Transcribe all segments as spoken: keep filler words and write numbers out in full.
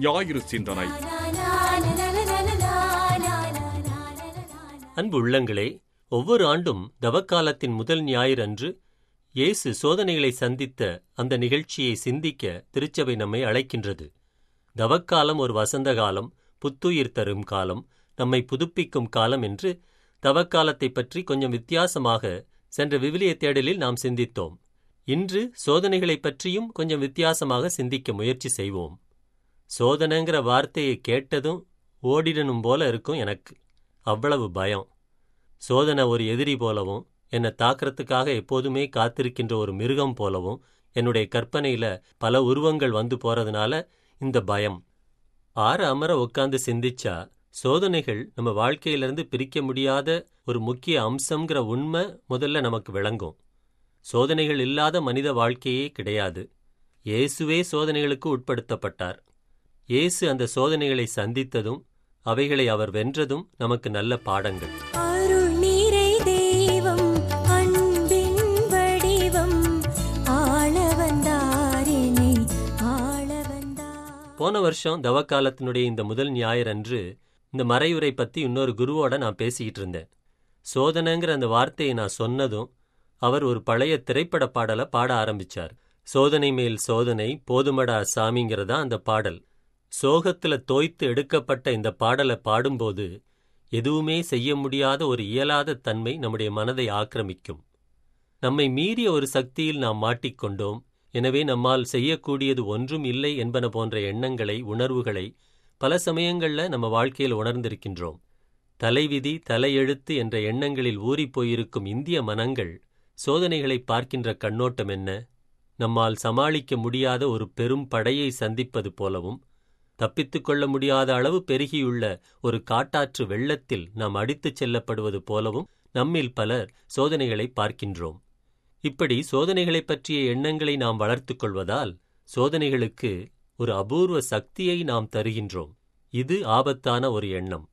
ஞாயிறு சிந்தனை. அன்பு உள்ளங்களே, ஒவ்வொரு ஆண்டும் தவக்காலத்தின் முதல் ஞாயிறு அன்று இயேசு சோதனைகளை சந்தித்த அந்த நிகழ்ச்சியை சிந்திக்க திருச்சபை நம்மை அழைக்கின்றது. தவக்காலம் ஒரு வசந்த காலம், புத்துயிர் தரும் காலம், நம்மை புதுப்பிக்கும் காலம் என்று தவக்காலத்தை பற்றி கொஞ்சம் வித்தியாசமாக சென்ற விவிலிய தேடலில் நாம் சிந்தித்தோம். இன்று சோதனைகளை பற்றியும் கொஞ்சம் வித்தியாசமாக சிந்திக்க முயற்சி செய்வோம். சோதனைங்கிற வார்த்தையை கேட்டதும் ஓடிடணும் போல இருக்கும் எனக்கு. அவ்வளவு பயம். சோதனை ஒரு எதிரி போலவும், என்னை தாக்கிறதுக்காக எப்போதுமே காத்திருக்கின்ற ஒரு மிருகம் போலவும் என்னுடைய கற்பனையில பல உருவங்கள் வந்து போறதுனால இந்த பயம். ஆற அமர உட்கார்ந்து சிந்திச்சா சோதனைகள் நம்ம வாழ்க்கையிலிருந்து பிரிக்க முடியாத ஒரு முக்கிய அம்சங்கிற உண்மை முதல்ல நமக்கு விளங்கும். சோதனைகள் இல்லாத மனித வாழ்க்கையே கிடையாது. இயேசுவே சோதனைகளுக்கு உட்படுத்தப்பட்டார். இயேசு அந்த சோதனைகளை சந்தித்ததும் அவைகளை அவர் வென்றதும் நமக்கு நல்ல பாடங்கள். போன வருஷம் தவக்காலத்தினுடைய இந்த முதல் ஞாயிறன்று இந்த மறையுரை பற்றி இன்னொரு குருவோட நான் பேசிக்கிட்டு இருந்தேன். சோதனைங்கிற அந்த வார்த்தையை நான் சொன்னதும் அவர் ஒரு பழைய திரைப்பட பாடலை பாட ஆரம்பிச்சார். சோதனை மேல் சோதனை போதுமடா சாமிங்கிறதா அந்த பாடல். சோகத்துல தோய்த்து எடுக்கப்பட்ட இந்த பாடலை பாடும்போது எதுவுமே செய்ய முடியாத ஒரு இயலாத தன்மை நம்முடைய மனதை ஆக்கிரமிக்கும். நம்மை மீறிய ஒரு சக்தியில் நாம் மாட்டிக்கொண்டோம், எனவே நம்மால் செய்யக்கூடியது ஒன்றும் இல்லை என்பன போன்ற எண்ணங்களை, உணர்வுகளை பல சமயங்களில் நம்ம வாழ்க்கையில் உணர்ந்திருக்கின்றோம். தலைவிதி தலையெழுத்து என்ற எண்ணங்களில் ஊறிப்போயிருக்கும் இந்திய மனங்கள் சோதனைகளை பார்க்கின்ற கண்ணோட்டம் என்ன? நம்மால் சமாளிக்க முடியாத ஒரு பெரும் படையை சந்திப்பது போலவும், தப்பித்துக் கொள்ள முடியாத அளவு பெருகியுள்ள ஒரு காட்டாற்று வெள்ளத்தில் நாம் அடித்துச் செல்லப்படுவது போலவும் நம்மில் பலர் சோதனைகளை பார்க்கின்றோம். இப்படி சோதனைகளைப் பற்றிய எண்ணங்களை நாம் வளர்த்து கொள்வதால் சோதனைகளுக்கு ஒரு அபூர்வ சக்தியை நாம் தருகின்றோம். இது ஆபத்தான ஒரு எண்ணம்.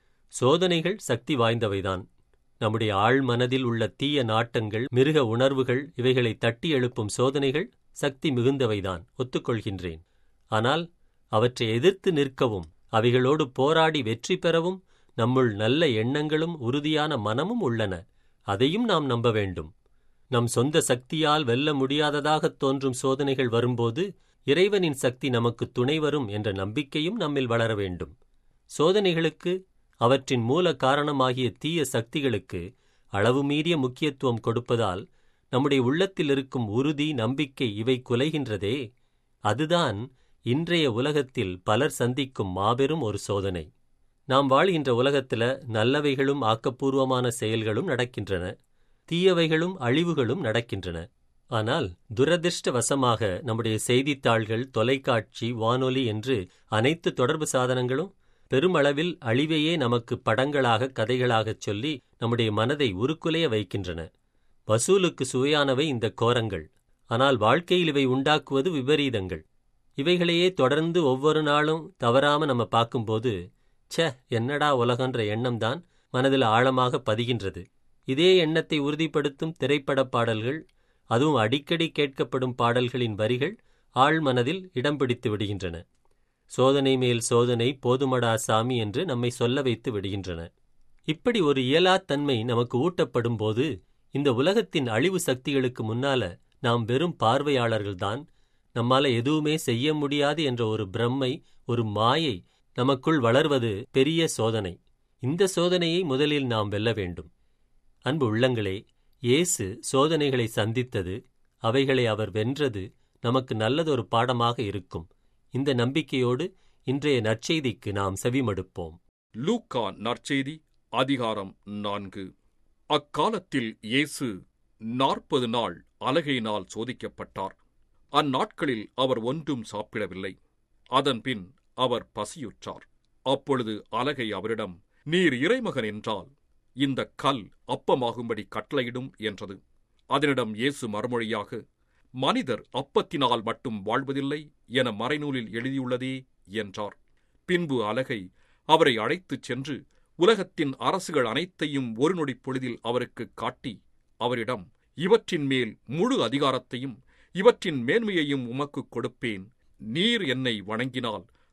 சோதனைகள் சக்தி வாய்ந்தவைதான். நம்முடைய ஆழ் மனதில் உள்ள தீய நாட்டங்கள், மிருக உணர்வுகள், இவைகளை தட்டி எழுப்பும் சோதனைகள் சக்தி மிகுந்தவைதான், ஒத்துக்கொள்கின்றேன். ஆனால் அவற்றை எதிர்த்து நிற்கவும், அவைகளோடு போராடி வெற்றி பெறவும் நம்முள் நல்ல எண்ணங்களும் உறுதியான மனமும் உள்ளன. அதையும் நாம் நம்ப வேண்டும். நம் சொந்த சக்தியால் வெல்ல முடியாததாகத் தோன்றும் சோதனைகள் வரும்போது இறைவனின் சக்தி நமக்கு துணை வரும் என்ற நம்பிக்கையும் நம்மில் வளர வேண்டும். சோதனைகளுக்கு, அவற்றின் மூல காரணமாகிய தீய சக்திகளுக்கு அளவு மீறிய முக்கியத்துவம் கொடுப்பதால் நம்முடைய உள்ளத்தில் இருக்கும் உறுதி, நம்பிக்கை இவை குலைகின்றதே. அதுதான் இன்றைய உலகத்தில் பலர் சந்திக்கும் மாபெரும் ஒரு சோதனை. நாம் வாழ்கின்ற உலகத்துல நல்லவைகளும் ஆக்கப்பூர்வமான செயல்களும் நடக்கின்றன, தீயவைகளும் அழிவுகளும் நடக்கின்றன. ஆனால் துரதிர்ஷ்டவசமாக நம்முடைய செய்தித்தாள்கள், தொலைக்காட்சி, வானொலி என்று அனைத்து தொடர்பு சாதனங்களும் பெருமளவில் அழிவையே நமக்கு படங்களாக, கதைகளாகச் சொல்லி நம்முடைய மனதை உருக்குலைய வைக்கின்றன. வசூலுக்கு சுவையானவை இந்த கோரங்கள். ஆனால் வாழ்க்கையில் இவை உண்டாக்குவது விபரீதங்கள். இவைகளையே தொடர்ந்து ஒவ்வொரு நாளும் தவறாம நம்ம பார்க்கும்போது, ச்சே என்னடா உலகன்ற எண்ணம்தான் மனதில் ஆழமாக பதிகின்றது. இதே எண்ணத்தை உறுதிப்படுத்தும் திரைப்பட பாடல்கள், அதுவும் அடிக்கடி கேட்கப்படும் பாடல்களின் வரிகள் ஆழ் மனதில் இடம் பிடித்து விடுகின்றன. சோதனை மேல் சோதனை போதுமடா சாமி என்று நம்மை சொல்ல வைத்து விடுகின்றன. இப்படி ஒரு இயலாத்தன்மை நமக்கு ஊட்டப்படும் போது இந்த உலகத்தின் அழிவு சக்திகளுக்கு முன்னால நாம் வெறும் பார்வையாளர்கள்தான். நம்மால எதுவுமே செய்ய முடியாது என்ற ஒரு பிரம்மை, ஒரு மாயை நமக்குள் வளர்வது பெரிய சோதனை. இந்த சோதனையை முதலில் நாம் வெல்ல வேண்டும். அன்பு உள்ளங்களே, இயேசு சோதனைகளை சந்தித்தது, அவைகளை அவர் வென்றது நமக்கு நல்லதொரு பாடமாக இருக்கும். இந்த நம்பிக்கையோடு இன்றைய நற்செய்திக்கு நாம் செவிமடுப்போம். லூக்கா நற்செய்தி அதிகாரம் நான்கு. அக்காலத்தில் இயேசு நாற்பது நாள் அலகையினால் சோதிக்கப்பட்டார். அந்நாட்களில் அவர் ஒன்றும் சாப்பிடவில்லை. அதன்பின் அவர் பசியுற்றார். அப்பொழுது அலகை அவரிடம், நீர் இறைமகன் என்றால் இந்த கல் அப்பமாகும்படி கட்டளையிடும் என்றது. அதனிடம் இயேசு மறுமொழியாக, மனிதர் அப்பத்தினால் மட்டும் வாழ்வதில்லை என மறைநூலில் எழுதியுள்ளதே என்றார். பின்பு அலகை அவரை அழைத்துச் சென்று உலகத்தின் அரசுகள் அனைத்தையும் ஒரு நொடி பொழுதில் அவருக்கு காட்டி அவரிடம், இவற்றின் மேல் முழு அதிகாரத்தையும் இவற்றின் மேன்மையையும் உமக்குக் கொடுப்பேன். நீர் என்னை வணங்கினால்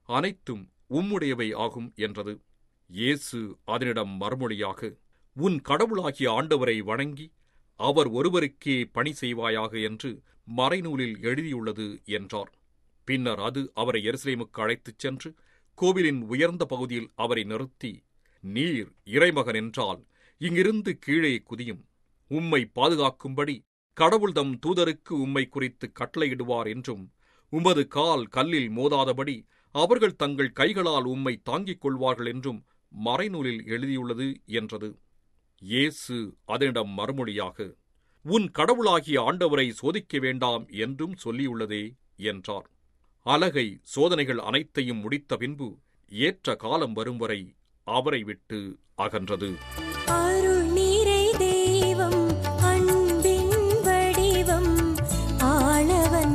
அனைத்தும் உம்முடையவை ஆகும் என்றது. இயேசு அதனிடம் மறுமொழியாக, உன் கடவுளாகிய ஆண்டவரை வணங்கி அவர் ஒருவருக்கே பணி செய்வாயாக என்று மறைநூலில் எழுதியுள்ளது என்றார். பின்னர் அது அவரை எருசலேமுக்கு அழைத்துச் சென்று கோவிலின் உயர்ந்த பகுதியில் அவரை நிறுத்தி, நீர் இறைமகன் என்றால் இங்கிருந்து கீழே குதியும். உம்மை பாதுகாக்கும்படி கடவுள் தம் தூதருக்கு உம்மை குறித்து கட்டளையிடுவார் என்றும், உமது கால் கல்லில் மோதாதபடி அவர்கள் தங்கள் கைகளால் உம்மை தாங்கிக் கொள்வார்கள் என்றும் மறைநூலில் எழுதியுள்ளது என்றது. இயேசு அதனிடம் மறுமொழியாக, உன் கடவுளாகிய ஆண்டவரை சோதிக்க வேண்டாம் என்றும் சொல்லியுள்ளதே என்றார். அலகை சோதனைகள் அனைத்தையும் முடித்த பின்பு ஏற்ற காலம் வரும் வரை அவரை விட்டு அகன்றது. அருள் நீரை தெய்வம் அன்பின் வடிவம் ஆள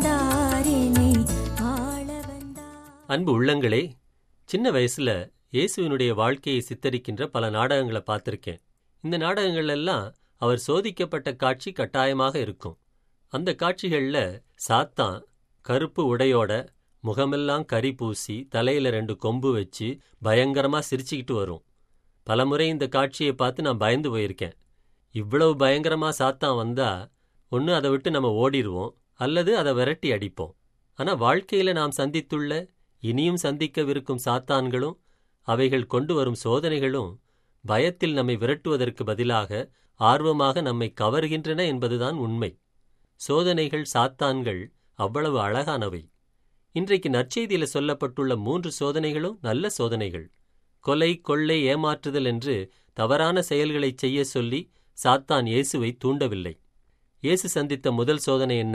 வந்தாரினை ஆள வந்தார். அன்பு உள்ளங்களே, சின்ன வயசுல இயேசுவினுடைய வாழ்க்கையை சித்தரிக்கின்ற பல நாடகங்களை பார்த்திருக்கேன். இந்த நாடகங்கள் எல்லாம் அவர் சோதிக்கப்பட்ட காட்சி கட்டாயமாக இருக்கும். அந்த காட்சிகளில் சாத்தான் கருப்பு உடையோட, முகமெல்லாம் கரி பூசி, தலையில ரெண்டு கொம்பு வச்சு பயங்கரமா சிரிச்சுக்கிட்டு வரும். பலமுறை இந்த காட்சியை பார்த்து நான் பயந்து போயிருக்கேன். இவ்வளவு பயங்கரமா சாத்தான் வந்தா ஒன்று அதை விட்டு நம்ம ஓடிடுவோம், அல்லது அதை விரட்டி அடிப்போம். ஆனால் வாழ்க்கையில நாம் சந்தித்துள்ள, இனியும் சந்திக்கவிருக்கும் சாத்தான்களும் அவைகள் கொண்டு வரும் சோதனைகளும் பயத்தில் நம்மை விரட்டுவதற்கு பதிலாக ஆர்வமாக நம்மை கவர்கின்றன என்பதுதான் உண்மை. சோதனைகள், சாத்தான்கள் அவ்வளவு அழகானவை. இன்றைக்கு நற்செய்தியில சொல்லப்பட்டுள்ள மூன்று சோதனைகளும் நல்ல சோதனைகள். கொலை, கொள்ளை, ஏமாற்றுதல் என்று தவறான செயல்களை செய்ய சொல்லி சாத்தான் இயேசுவை தூண்டவில்லை. இயேசு சந்தித்த முதல் சோதனை என்ன?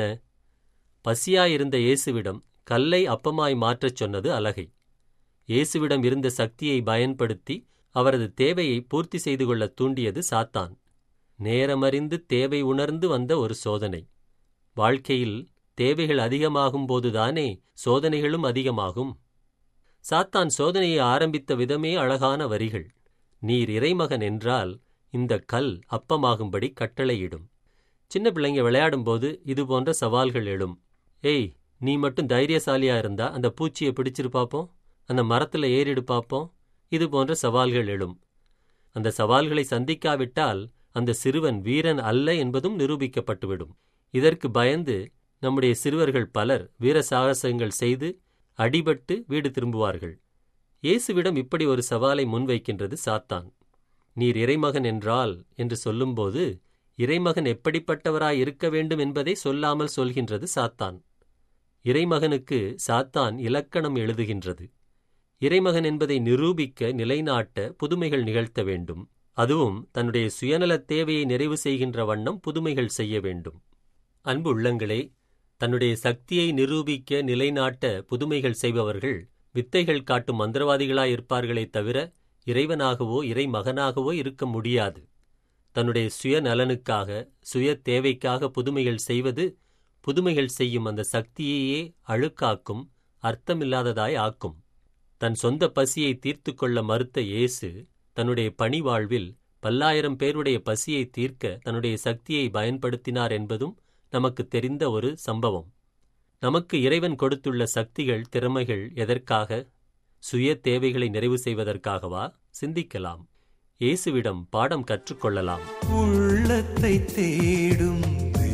பசியாயிருந்த இயேசுவிடம் கல்லை அப்பமாய் மாற்றச் சொன்னது அலகை. இயேசுவிடம் இருந்த சக்தியை பயன்படுத்தி அவரது தேவையை பூர்த்தி செய்து கொள்ள தூண்டியது சாத்தான். நேரமறிந்து தேவை உணர்ந்து வந்த ஒரு சோதனை. வாழ்க்கையில் தேவைகள் அதிகமாகும் போதுதானே சோதனைகளும் அதிகமாகும். சாத்தான் சோதனையை ஆரம்பித்த விதமே அழகான வரிகள். நீர் இறைமகன் என்றால் இந்த கல் அப்பமாகும்படி கட்டளையிடும். சின்ன பிள்ளைங்க விளையாடும்போது இது போன்ற சவால்கள் எழும். ஏய், நீ மட்டும் தைரியசாலியா இருந்தா அந்த பூச்சியை பிடிச்சிரு பார்ப்போம், அந்த மரத்தில் ஏறிடு பார்ப்போம். இது போன்ற சவால்கள் எழும். அந்த சவால்களை சந்திக்காவிட்டால் அந்த சிறுவன் வீரன் அல்ல என்பதும் நிரூபிக்கப்பட்டுவிடும். இதற்கு பயந்து நம்முடைய சிறுவர்கள் பலர் வீர சாகசங்கள் செய்து அடிபட்டு வீடு திரும்புவார்கள். இயேசுவிடம் இப்படி ஒரு சவாலை முன்வைக்கின்றது சாத்தான். நீர் இறைமகன் என்றால் என்று சொல்லும்போது இறைமகன் எப்படிப்பட்டவராய் இருக்க வேண்டும் என்பதை சொல்லாமல் சொல்கின்றது சாத்தான். இறைமகனுக்கு சாத்தான் இலக்கணம் எழுதுகின்றது. இறைமகன் என்பதை நிரூபிக்க, நிலைநாட்ட புதுமைகள் நிகழ்த்த வேண்டும். அதுவும் தன்னுடைய சுயநலத் தேவையை நிறைவு செய்கின்ற வண்ணம் புதுமைகள் செய்ய வேண்டும். அன்பு உள்ளங்களே, தன்னுடைய சக்தியை நிரூபிக்க, நிலைநாட்ட புதுமைகள் செய்பவர்கள் வித்தைகள் காட்டும் மந்திரவாதிகளாயிருப்பார்களே தவிர இறைவனாகவோ இறைமகனாகவோ இருக்க முடியாது. தன்னுடைய சுயநலனுக்காக, சுய தேவைக்காக புதுமைகள் செய்வது புதுமைகள் செய்யும் அந்த சக்தியையே அழுக்காக்கும், அர்த்தமில்லாததாய் ஆக்கும். தன் சொந்த பசியை தீர்த்து கொள்ள மறுத்த இயேசு தன்னுடைய பணி வாழ்வில் பல்லாயிரம் பேருடைய பசியை தீர்க்க தன்னுடைய சக்தியை பயன்படுத்தினார் என்பதும் நமக்கு தெரிந்த ஒரு சம்பவம். நமக்கு இறைவன் கொடுத்துள்ள சக்திகள், திறமைகள் எதற்காக? சுய தேவைகளை நிறைவு செய்வதற்காகவா? சிந்திக்கலாம். இயேசுவிடம் பாடம் கற்றுக்கொள்ளலாம். உள்ளத்தை தேடும்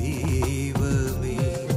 தெய்வமே,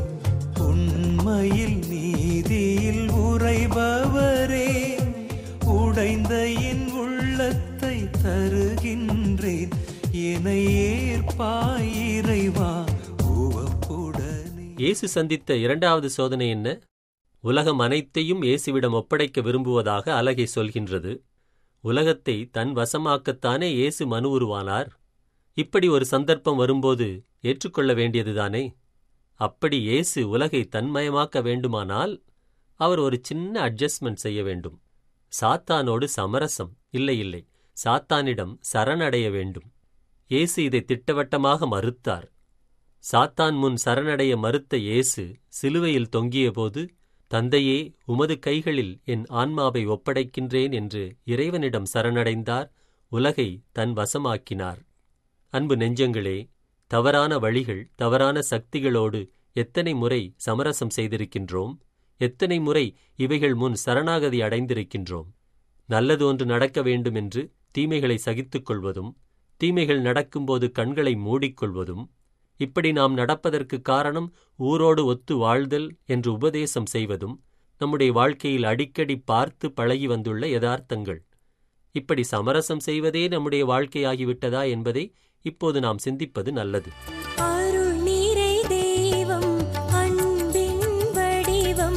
உண்மையில் நீதியில் உறைபவரே, உடைந்த என் உள்ளத்தை தருகின்றேன், என்னை ஏற்பாய் இறைவா உவப்புடனே. இயேசு சந்தித்த இரண்டாவது சோதனை என்ன? உலகம் அனைத்தையும் இயேசுவிடம் ஒப்படைக்க விரும்புவதாக அலகை சொல்கின்றது. உலகத்தை தன் வசமாக்கத்தானே இயேசு மனு உருவானார். இப்படி ஒரு சந்தர்ப்பம் வரும்போது ஏற்றுக்கொள்ள வேண்டியதுதானே? அப்படி இயேசு உலகை தன்மயமாக்க வேண்டுமானால் அவர் ஒரு சின்ன அட்ஜஸ்ட்மெண்ட் செய்ய வேண்டும். சாத்தானோடு சமரசம் இல்லை இல்லை சாத்தானிடம் சரணடைய வேண்டும். இயேசு இதை திட்டவட்டமாக மறுத்தார். சாத்தான் முன் சரணடைய மறுத்த இயேசு சிலுவையில் தொங்கியபோது, தந்தையே, உமது கைகளில் என் ஆன்மாவை ஒப்படைக்கின்றேன் என்று இறைவனிடம் சரணடைந்தார். உலகை தன் வசமாக்கினார். அன்பு நெஞ்சங்களே, தவறான வழிகள், தவறான சக்திகளோடு எத்தனை முறை சமரசம் செய்திருக்கின்றோம்? எத்தனை முறை இவைகள் முன் சரணாகதி அடைந்திருக்கின்றோம். நல்லது ஒன்று நடக்க வேண்டுமென்று தீமைகளை சகித்துக் கொள்வதும், தீமைகள் நடக்கும்போது கண்களை மூடிக்கொள்வதும், இப்படி நாம் நடப்பதற்கு காரணம் ஊரோடு ஒத்து வாழ்தல் என்று உபதேசம் செய்வதும் நம்முடைய வாழ்க்கையில் அடிக்கடி பார்த்து பழகி வந்துள்ள யதார்த்தங்கள். இப்படி சமரசம் செய்வதே நம்முடைய வாழ்க்கையாகிவிட்டதா என்பதை இப்போது நாம் சிந்திப்பது நல்லது. அருள் நீரை தெய்வம் அன்பின் வடிவம்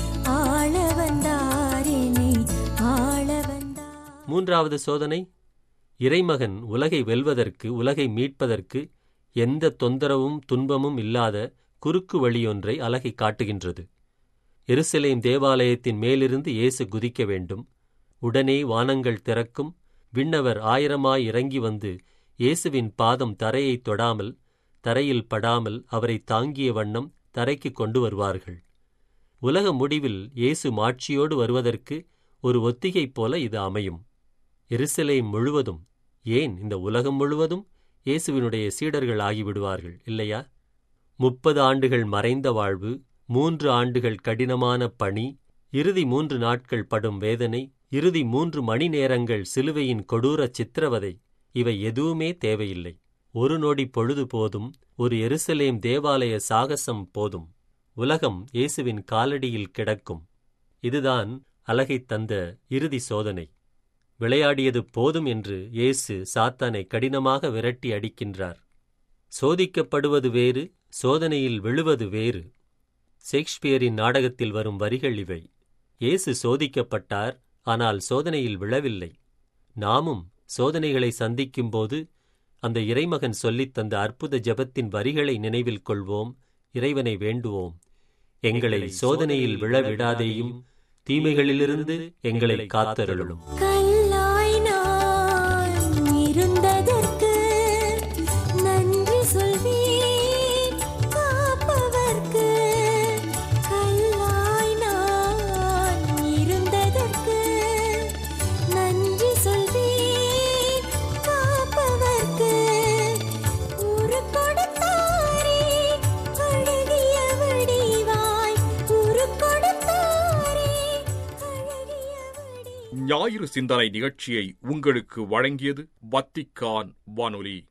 ஆள வந்தாரினை ஆள வந்தார். மூன்றாவது சோதனை, இறைமகன் உலகை வெல்வதற்கு, உலகை மீட்பதற்கு எந்த தொந்தரவும் துன்பமும் இல்லாத குறுக்கு வழியொன்றை அலகை காட்டுகின்றது. எருசலேம் தேவாலயத்தின் மேலிருந்து இயேசு குதிக்க வேண்டும். உடனே வானங்கள் திறக்கும். விண்ணவர் ஆயிரமாய் இறங்கி வந்து இயேசுவின் பாதம் தரையை தொடாமல், தரையில் படாமல் அவரை தாங்கிய வண்ணம் தரைக்கு கொண்டு வருவார்கள். உலக முடிவில் இயேசு மாட்சியோடு வருவதற்கு ஒரு ஒத்திகை போல இது அமையும். எருசலேம் முழுவதும், ஏன் இந்த உலகம் முழுவதும் இயேசுவினுடைய சீடர்கள் ஆகிவிடுவார்கள் இல்லையா? முப்பது ஆண்டுகள் மறைந்த வாழ்வு, மூன்று ஆண்டுகள் கடினமான பணி, இறுதி மூன்று நாட்கள் படும் வேதனை, இறுதி மூன்று மணி நேரங்கள் சிலுவையின் கொடூர சித்திரவதை, இவை எதுவுமே தேவையில்லை. ஒரு நொடி பொழுது போதும், ஒரு எருசலேம் தேவாலய சாகசம் போதும். உலகம் இயேசுவின் காலடியில் கிடக்கும். இதுதான் அலகைத் தந்த இறுதி சோதனை. விளையாடியது போதும் என்று இயேசு சாத்தானை கடினமாக விரட்டி அடிக்கின்றார். சோதிக்கப்படுவது வேறு, சோதனையில் விழுவது வேறு. ஷேக்ஸ்பியரின் நாடகத்தில் வரும் வரிகள் இவை. இயேசு சோதிக்கப்பட்டார், ஆனால் சோதனையில் விழவில்லை. நாமும் சோதனைகளை சந்திக்கும்போது அந்த இறைமகன் சொல்லித் தந்த அற்புத ஜெபத்தின் வரிகளை நினைவில் கொள்வோம், இறைவனை வேண்டுவோம். எங்களை சோதனையில் விழ விடாதேயும், தீமைகளிலிருந்து எங்களை காத்தருளும். கல்லாய் நான் இருந்ததற்கு நன்றி சொல்வேன் காப்பவர்க்கு. கல்லாய் நான் இருந்ததற்கு நன்றி சொல்வேன் காப்பவர்க்கு. உரு கொடுத்தாரே அழகிய வடிவாய், உரு கொடுத்தாரே அழகிய வடிவாய். ஞாயிறு சிந்தனை நிகழ்ச்சியை உங்களுக்கு வழங்கியது வத்திக்கான் வானொலி.